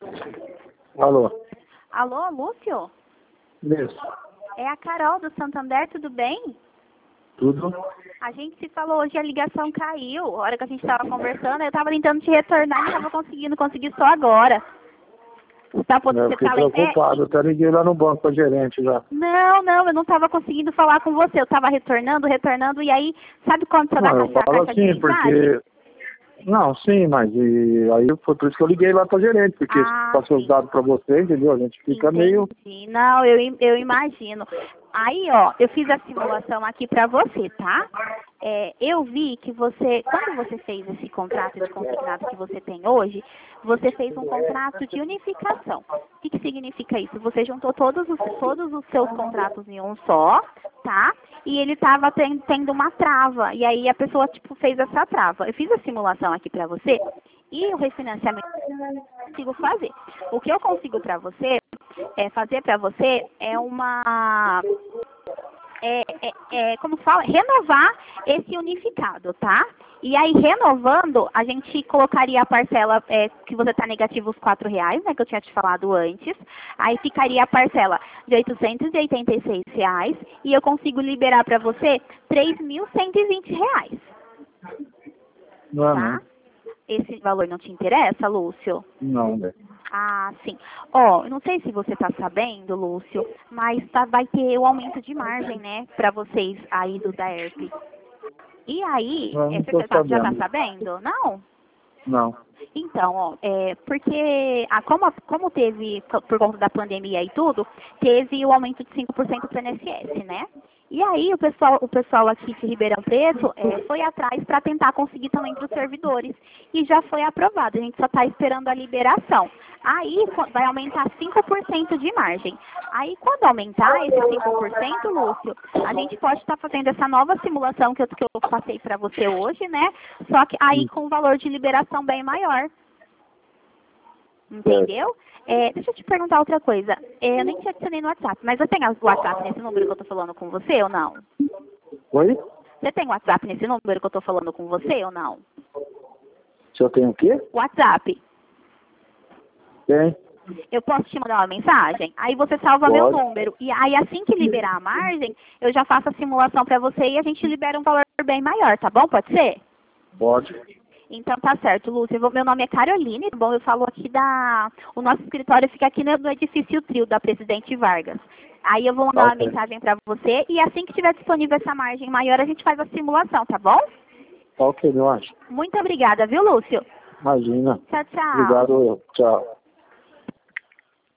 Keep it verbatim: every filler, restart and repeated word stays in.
Alô? Alô, Lúcio? Isso. É a Carol do Santander, tudo bem? Tudo? A gente se falou hoje, a ligação caiu. A hora que a gente estava conversando, eu estava tentando te retornar e não estava conseguindo, consegui só agora. Você tá, Eu você fiquei tá preocupado, eu até liguei lá no banco para gerente já. Não, não, eu não estava conseguindo falar com você. Eu estava retornando, retornando, e aí, sabe quando você dá Não, a eu caixa, a falo caixa de assim, mensagem? porque... Não, sim, mas e aí foi por isso que eu liguei lá para gerente, porque Ah, se passou sim. os dados para você, entendeu? A gente fica meio... Entendi. Não, eu, im- eu imagino. Aí, ó, eu fiz a simulação aqui para você, tá? É, eu vi que você, quando você fez esse contrato de consignado que você tem hoje, você fez um contrato de unificação. O que, que significa isso? Você juntou todos os, todos os seus contratos em um só, tá? E ele estava tendo uma trava. E aí a pessoa, tipo, fez essa trava. Eu fiz a simulação aqui para você e o refinanciamento eu consigo fazer. O que eu consigo para você, é fazer para você é uma... É, é, é, como fala, renovar esse unificado, tá? E aí, renovando, a gente colocaria a parcela é, que você está negativo os quatro reais, né, que eu tinha te falado antes. Aí ficaria a parcela de oitocentos e oitenta e seis reais e eu consigo liberar para você três mil cento e vinte reais, Não é tá? não. Esse valor não te interessa, Lúcio? Não, né? Ah, sim. Ó, eu não sei se você está sabendo, Lúcio, mas tá, vai ter o aumento de margem, né, para vocês aí do da E R P. E aí, Não, é, não tô você tá, já está sabendo. sabendo? Não? Não. Então, ó, é, porque a, como, a- como teve, por conta da pandemia e tudo, teve o aumento de cinco por cento para o I N S S, né? E aí o pessoal, o pessoal aqui de Ribeirão Preto é, foi atrás para tentar conseguir também para os servidores. E já foi aprovado, a gente só está esperando a liberação. Aí co- vai aumentar cinco por cento de margem. Aí quando aumentar esse cinco por cento, Lúcio, a gente pode estar fazendo essa nova simulação que eu, que eu passei para você hoje, né? Só que aí com um valor de liberação bem maior. Entendeu? É, deixa eu te perguntar outra coisa. É, eu nem te adicionei no WhatsApp, mas eu tenho o WhatsApp nesse número que eu tô falando com você ou não? Oi? Você tem WhatsApp nesse número que eu tô falando com você ou não? Se eu tenho o quê? WhatsApp. Tem. Eu posso te mandar uma mensagem? Aí você salva meu Pode. número. E aí assim que liberar a margem, eu já faço a simulação pra você e a gente libera um valor bem maior, tá bom? Pode ser? Pode. Então tá certo, Lúcia. Eu vou- Meu nome é Caroline, tá bom? Eu falo aqui da... O nosso escritório fica aqui no, no edifício Trio da Presidente Vargas. Aí eu vou mandar uma Ok. mensagem pra você e assim que tiver disponível essa margem maior, a gente faz a simulação, tá bom? Ok, meu anjo. Muito obrigada, viu, Lúcio? Imagina. Tchau, tchau. Obrigado, eu. Tchau.